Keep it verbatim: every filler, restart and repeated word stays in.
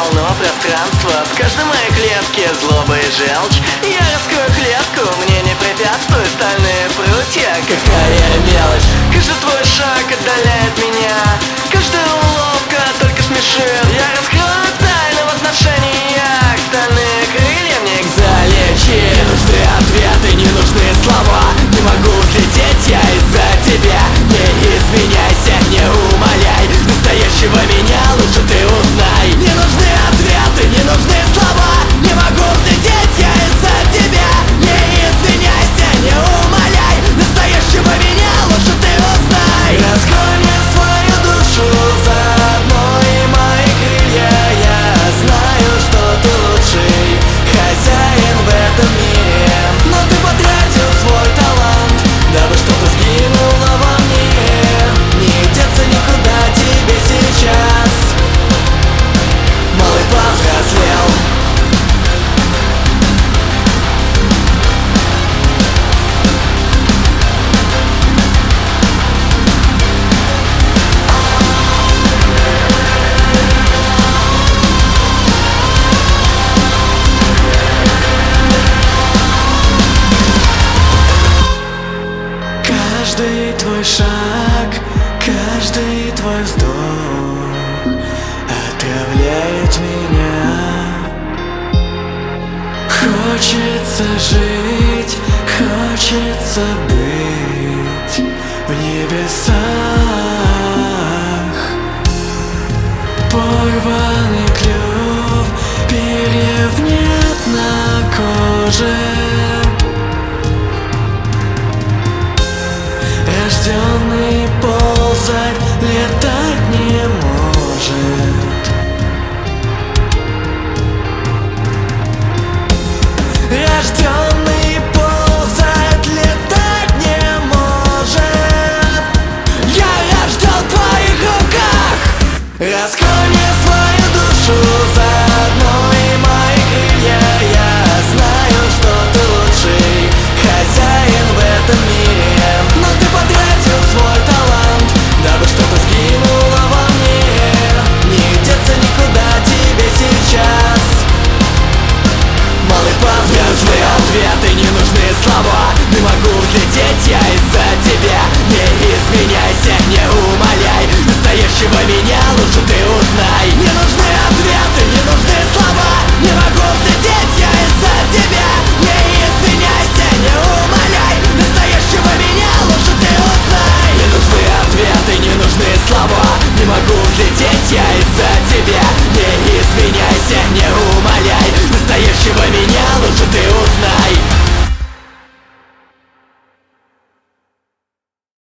полно пространства. В каждой моей клетке злоба и желчь. Я раскрою клетку, мне не препятствуют стальные прутья. Какая мелочь. Каждый твой шаг отдаляет меня, каждая уловка только смешит. Я раскрою тайны в отношениях, стальные крылья мне их залечит. Не нужны ответы, не нужны слова. Не могу взлететь я из-за тебя. Не изменяйся, не умоляй. Настоящего меня лучше ты узнай. Не нужны ответы, не нужны слова. Не могу взлететь я из-за тебя. Не изменяйся, не умоляй. Настоящего меня лучше ты узнай. Раскрой мне свою душу заодно и мои крылья. Я знаю, что ты лучший хозяин в этом мире, но ты потратил свой талант, дабы что-то сгинуло во мне. Не деться никуда тебе сейчас. Малый повзрослел. Каждый твой шаг, каждый твой вздох отравляет меня. Хочется жить, хочется быть в небесах. Порванный клюв, перьев нет на коже. Рожденный ползать, летать не может. Рожденный ползать, летать не может. Я рожден в твоих руках. Раскрой мне свою душу заодно и мои крылья. Я знаю, что ты лучший хозяин в этом мире, но ты потратил свой талант, дабы что-то сгинуло во мне. Не деться никуда тебе сейчас. Малый повзрослый, ответы не нужны слова. Не могу взлететь я из-за тебя. Не изменяйся, не умоляй. Настоящего меня лучше ты узнай. Не нужны ответы, не нужны слова. Не могу взлететь я из-за тебя. Не изменяйся, не умоляй. Настоящего меня лучше ты узнай. Не нужны ответы, не нужны слова. Не могу взлететь я из-за тебя. Не изменяйся, не умоляй. Настоящего меня